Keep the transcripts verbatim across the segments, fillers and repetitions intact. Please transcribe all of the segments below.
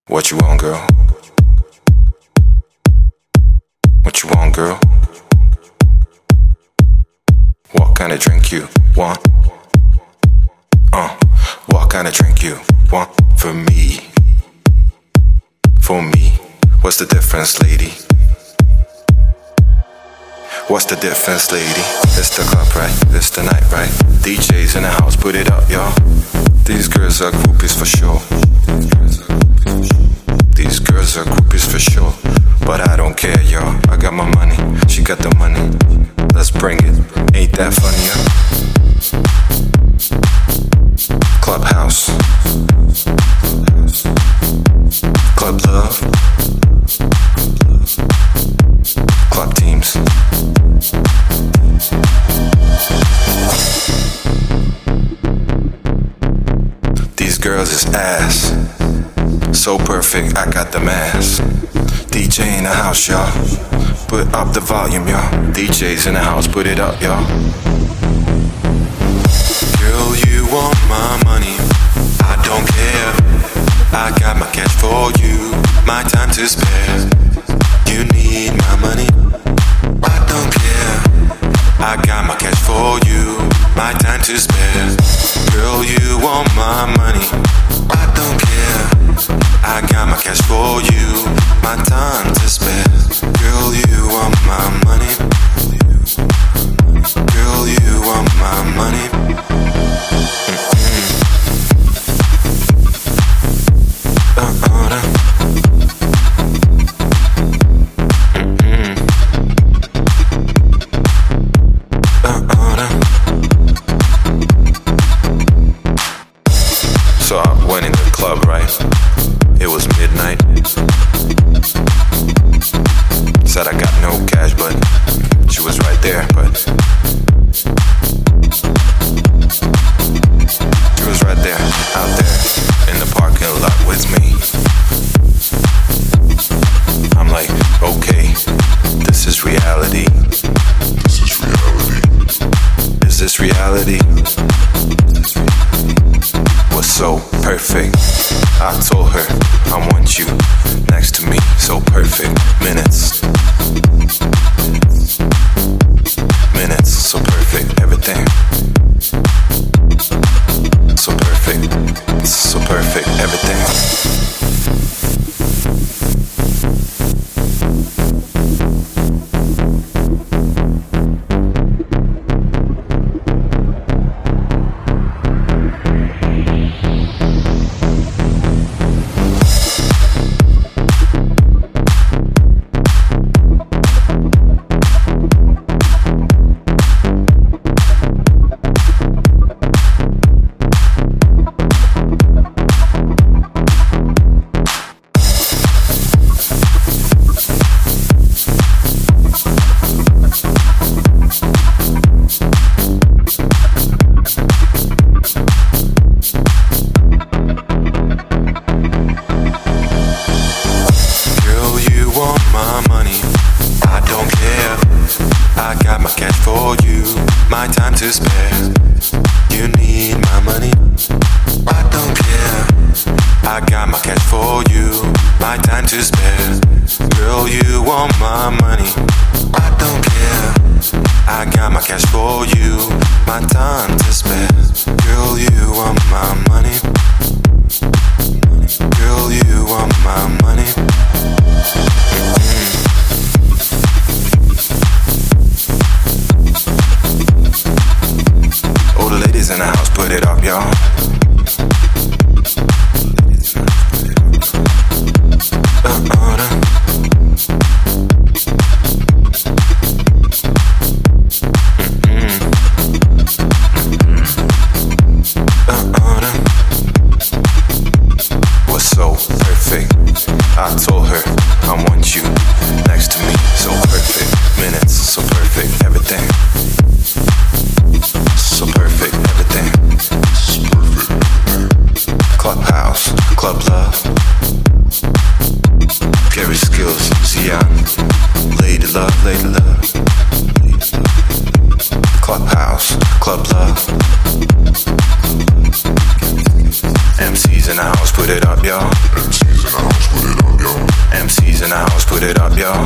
What you want, girl? What you want, girl? What kind of drink you want? Uh, what kind of drink you want for me? For me, what's the difference, lady? What's the difference, lady? It's the club, right? It's the night, right? D Js in the house, put it up, y'all. These girls are groupies for sure. These girls are groupies for sure. But I don't care, y'all. I got my money, she got the money. Let's bring it. Ain't that funny, huh? Clubhouse. Club love. Club teams. These girls is ass. So perfect, I got the mask. D J in the house, y'all. Put up the volume, y'all. D Js in the house, put it up, y'all. Girl, you want my money, I don't care. I got my cash for you, my time to spare. You need my money, I don't care. I got my cash for you, my time to spare. Girl, you want my money, I don't care. I got my cash for you, my time to spare. Girl, you want my money. Girl, you want my money. Mm-mm. Uh-uh. Mm-mm. Uh-uh. So I went in the club, right? It was midnight. Said I got no cash, but she was right there, but she was right there, out there, in the parking lot with me. I'm like, okay, this is reality. This is reality. Is this reality? Was so perfect. I told her I want you next to me, so perfect. Minutes, minutes, so perfect. Everything, so perfect, so perfect. Everything. M Cs in the house, put it up, y'all. M Cs in the house. put it up, y'all.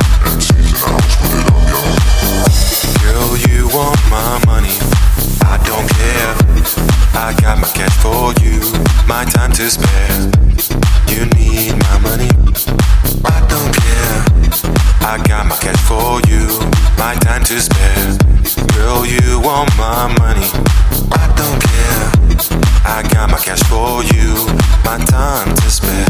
Girl, you want my money, I don't care. I got my cash for you, my time to spare. You need my money, I don't care. I got my cash for you, my time to spare. Girl, you want my money, I don't care. I got my cash for you, my time to spare.